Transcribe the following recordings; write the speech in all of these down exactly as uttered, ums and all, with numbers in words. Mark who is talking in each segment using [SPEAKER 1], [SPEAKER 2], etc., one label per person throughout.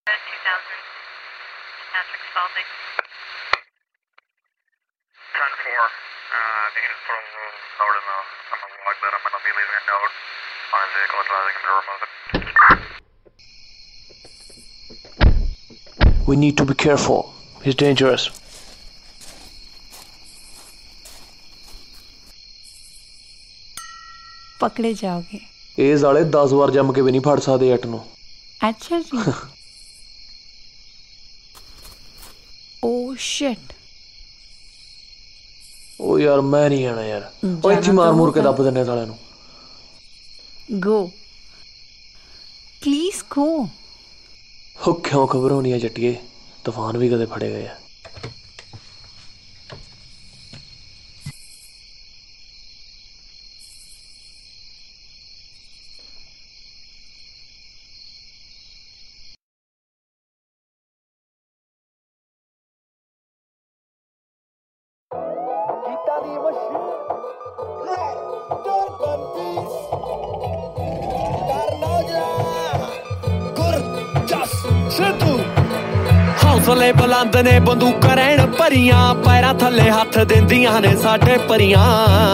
[SPEAKER 1] two thousand, Patrick Spalding.
[SPEAKER 2] ten four, uh, if you can just put a little note in the, on the log that I'm going to be leaving a note on his vehicle advising him to remove it.
[SPEAKER 3] We need to be careful. He's dangerous.
[SPEAKER 4] पकड़े जाओगे।
[SPEAKER 3] ਇਹ ਸਾਲੇ ਦਸ ਵਾਰ ਜੰਮ ਕੇ ਵੀ ਨਹੀਂ ਫੜ ਸਕਦੇ ਜੱਟ ਨੂੰ।
[SPEAKER 4] अच्छा जी। Oh shit।
[SPEAKER 3] ਉਹ ਯਾਰ ਮੈਂ ਨਹੀਂ ਆਣਾ ਯਾਰ। ਉਹ ਇੱਥੇ ਮਾਰ ਮੂਰ ਕੇ ਦੱਬ ਦਿੰਨੇ ਸਾਲਿਆਂ ਨੂੰ।
[SPEAKER 4] Go। Please go।
[SPEAKER 3] ਉਹ ਕਿਉਂ ਘਬਰਾਉਣੀ ਆ ਜੱਟੀਏ? ਤੂਫਾਨ ਵੀ ਕਦੇ ਫੜੇ ਗਏ ਆ।
[SPEAKER 5] ਹੌਸਲੇ ਬੁਲੰਦ ਨੇ ਬੰਦੂਕਾਂ ਰਹਿਣ ਭਰੀਆਂ ਪੈਰਾਂ ਥੱਲੇ ਹੱਥ ਦਿੰਦੀਆਂ ਨੇ ਸਾਡੇ ਪਰੀਆਂ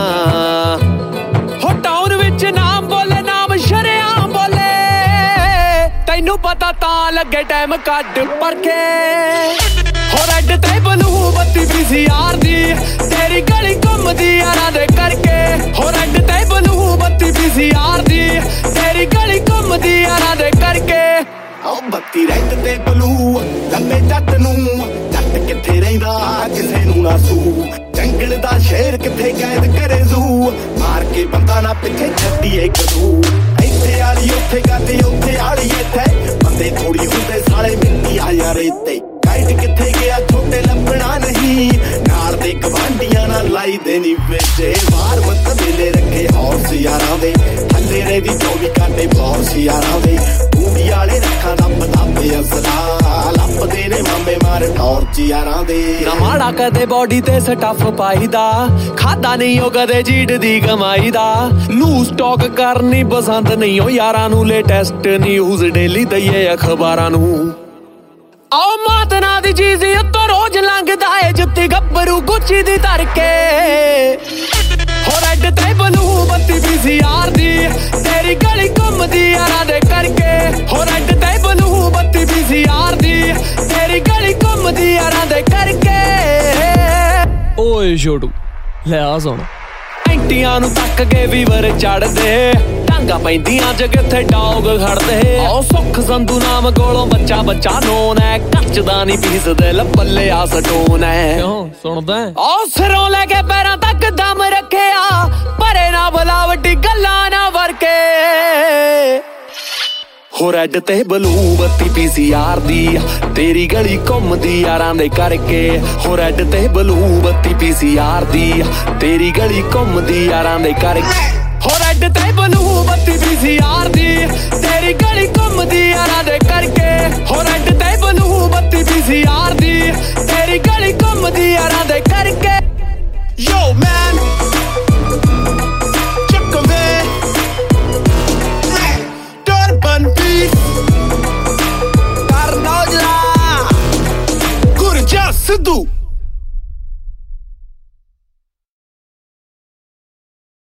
[SPEAKER 5] ਹੋ ਟਾਊਨ ਵਿੱਚ ਨਾਮ ਬੋਲੇ ਨਾਮ ਸ਼ਰਿਆਮ ਬੋਲੇ ਤੈਨੂੰ ਪਤਾ ਤਾਂ ਲੱਗੇ ਟਾਈਮ ਕੱਢ ਪਰਖੇ ਹੋ ਰੈੱਡ ਤੇ ਬਲੂ ਬੱਤੀ ਪੀ ਸੀ ਆਰ ਦੀ ਤੇਰੀ ਗਲੀ ਘੁੰਮਦੀ ਯਾਰਾਂ ਦੇ ਕਰਕੇ ਹੋ ਰੈੱਡ ਤੇ ਬਲੂ ਬੱਤੀ ਪੀ ਸੀ ਆਰ ਦੀ ਤੇਰੀ ਗਲੀ ਘੁੰਮਦੀ ਯਾਰਾਂ ਦੇ ਕਰਕੇ ਉਹ ਬੱਤੀ ਰੈੱਡ ਤੇ ਬਲੂ ਲੰਮੇ ਜੱਟ ਨੂੰ ਜੱਟ ਕਿੱਥੇ ਰਹਿੰਦਾ ਕਿਸੇ ਨੂੰ ਨਾ ਸੂ ਜੰਗਲ ਦਾ ਸ਼ੇਰ ਕਿੱਥੇ ਕੈਦ ਕਰੇ ਜ਼ੂ ਮਾਰ ਕੇ ਬੰਦਾ ਨਾ ਪਿੱਛੇ ਛੱਡੀਏ ਕਦੂ ਇੱਥੇ ਆਲੀ ਉੱਥੇ ਕਰਦੇ ਉੱਥੇ ਆਲੀ ਇੱਥੇ ਬੰਦੇ ਥੋੜੀ ਹੁੰਦੇ ਸਾਲੇ ਮਿੱਟੀ ਆ ਯਾਰ ਇੱਥੇ ਕਾਈਟ ਕਿੱਥੇ ਗਿਆ ਛੋਟੇ ਲੱਭਣਾ ਨਹੀਂ ਨਾਲ ਦੇ ਗਵਾਂਢੀਆਂ ਨਾਲ ਲਾਈ ਦੇਣੀ ਵੇਚੇ ਵਾਰ ਮਤ ਮੇਲੇ ਰੱਖੇ ਹੌਸ ਯਾਰਾਂ ਦੇ ਥੱਲੇ ਰੇ ਦੀ ਚੌਵੀ ਘੰਟੇ ਬੌਸ ਯਾਰਾਂ ਦੇ ਬੂੜੀ ਵਾਲੇ ਰੱਖਾਂ ਦਾ ਪਤਾਪੇ ਅਸਲਾ ਲੱਭਦੇ ਨੇ ਮਾਮੇ ਮਾਰ ਟੌਰਚ ਯਾਰਾਂ ਦੇ ਨਾ ਮਾੜਾ ਕਦੇ ਬੋਡੀ ਤੇ ਸਟੱਫ ਪਾਈਦਾ ਖਾਦਾ ਨਹੀਂ ਉਹ ਕਦੇ ਜੀੜ ਦੀ ਕਮਾਈ ਦਾ ਲੂਜ਼ ਟਾਕ ਕਰਨੀ ਪਸੰਦ ਨਹੀਂ ਉਹ ਯਾਰਾਂ ਨੂੰ ਲੇਟੈਸਟ ਨਿਊਜ਼ ਡੇਲੀ ਦਈਏ ਅਖਬਾਰਾਂ ਨੂੰ ਆਓ ਮਾਤਨਾ ਦੀ ਚੀਜ਼ ਉੱਤੋਂ ਰੋਜ਼ ਲੰਘਦਾ ਏ ਜੁੱਤੀ ਗੱਭਰੂ ਗੁੱਚੀ ਦੀ ਧਰ ਕੇ ਹੋ ਰੈੱਡ ਤੇ ਬਲੂ ਬੱਤੀ ਪੀ ਸੀ ਆਰ ਦੀ ਤੇਰੀ ਗਲੀ ਘੁੰਮਦੀ ਯਾਰਾਂ ਦੇ ਕਰਕੇ ਹੋ ਰੈੱਡ ਤੇ ਬਲੂ ਬੱਤੀ ਪੀ ਸੀ ਆਰ ਦੀ ਤੇਰੀ ਗਲੀ ਘੁੰਮਦੀ ਯਾਰਾਂ ਦੇ ਕਰਕੇ ਓਏ ਛੋਟੂ ਲੈ ਆ ਸੁਣ ਐਂਟੀਆਂ ਨੂੰ ਤੱਕ ਕੇ ਵੀਵਰ ਚੜਦੇ ਟਾਂਗਾ ਪੈਂਦੀਆਂ ਜ ਕਿੱਥੇ ਡੌਗ ਖੜਦੇ ਆਓ ਸੁੱਖ ਸੰਧੂ ਨਾਮ ਕੋਲੋਂ ਬੱਚਾ ਬੱਚਾ ਨੋਨ ਹੈ ਕੱਚਦਾ ਨਹੀਂ ਪੀਸਦੇ ਲੱਪਲੇ ਆ ਸਟੋਨ ਹੈ ਕਿਉਂ ਸੁਣਦਾ ਆਓ ਸਿਰੋਂ ਲੈ ਕੇ ਪੈਰਾਂ ਤੱਕ ਦਮ ਰੱਖਿਆ ਪਰੇ ਨਾ ਬਲਾਵਟੀ ਗੱਲਾਂ ਨਾ ਵਰਕੇ ਹੋ ਰੈੱਡ ਤੇ ਬਲੂ ਬੱਤੀ ਪੀ ਸੀ ਆਰ ਦੀ ਤੇਰੀ ਗਲੀ ਘੁੰਮਦੀ ਯਾਰਾਂ ਦੇ ਕਰਕੇ ਹੋ ਰੈੱਡ ਤੇ ਬਲੂ ਬੱਤੀ ਪੀ ਸੀ ਆਰ ਦੀ ਤੇਰੀ ਗਲੀ ਘੁੰਮਦੀ ਯਾਰਾਂ ਦੇ ਕਰਕੇ ਹੋ ਰੈੱਡ ਤੇ ਬਲੂ ਬੱਤੀ ਪੀ ਸੀ ਆਰ ਦੀ ਤੇਰੀ ਗਲੀ ਘੁੰਮਦੀ ਯਾਰਾਂ ਦੇ ਕਰਕੇ ਹੋ ਰੈੱਡ ਤੇ ਬਲੂ ਬੱਤੀ ਪੀ ਸੀ ਆਰ ਦੀ ਤੇਰੀ ਗਲੀ ਘੁੰਮਦੀ ਯਾਰਾਂ ਦੇ ਕਰਕੇ ਯੋ ਮੈਨ Siddhu